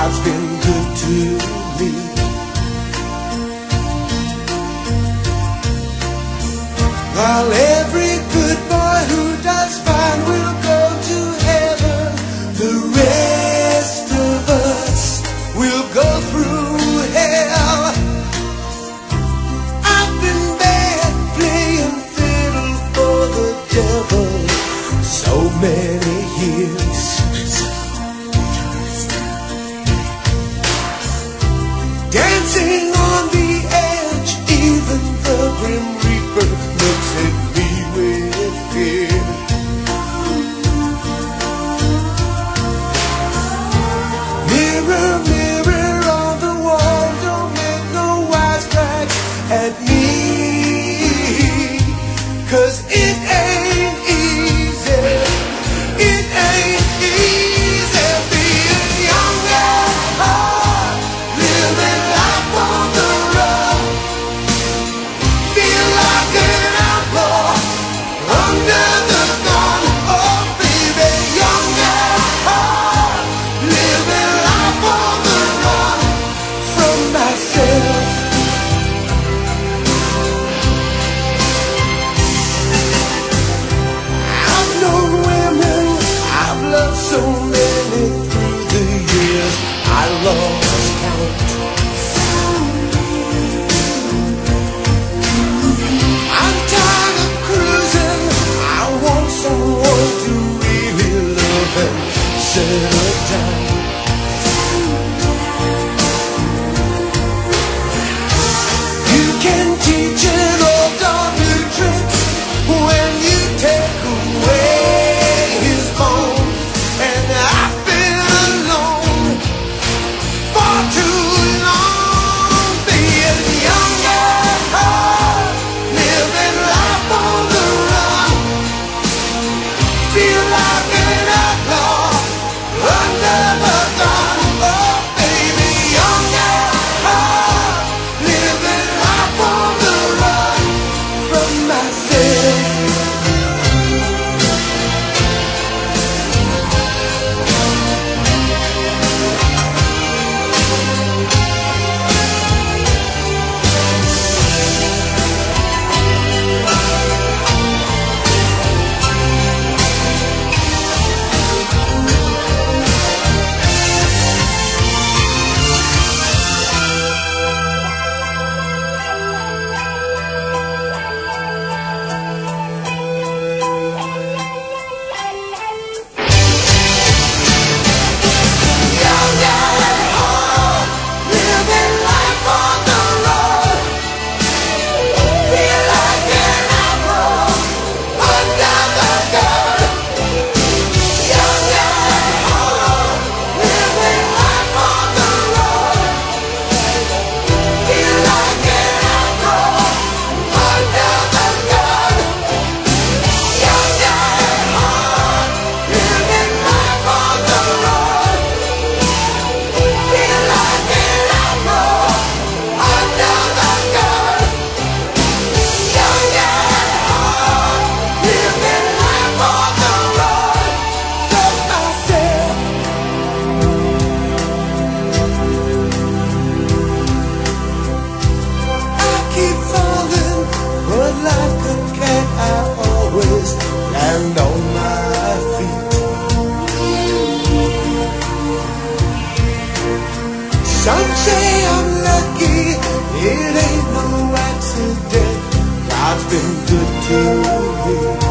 God's been good to me. While every good boy who does fine will go to heaven, the rest of us will go through hell. I've been bad playing fiddle for the devil so many years. Dancing on the edge, even the Grim Reaper looks at me with fear. Mirror, mirror on the wall, don't make no wisecracks at me, 'cause it ain't easy, it ain't easy being young at heart, living life on the run. Feel like an outlaw under the gun. Oh baby, young at heart, living life on the run from myself. I've known women, I've loved so many through the years, I lost count. I'm tired of cruising, I want someone to really love and settle down. You can teach an old dog new tricks when you take away his bone. And I've been alone for too long, being young at heart, living life on the run. Feel like an outlaw under the gun. Oh baby, young at heart, living life on the run from myself. Young at heart, living life on the road. Feel like an outlaw under the gun. Young at heart, living life on the road. Feel like an outlaw under the gun. Young at heart, living life on the road. Feel like an outlaw under the gun. Young at heart, living life on the road from myself. I keep falling, but like a cat I always land on my feet. Some say I'm lucky, it ain't no accident. God's been good to me.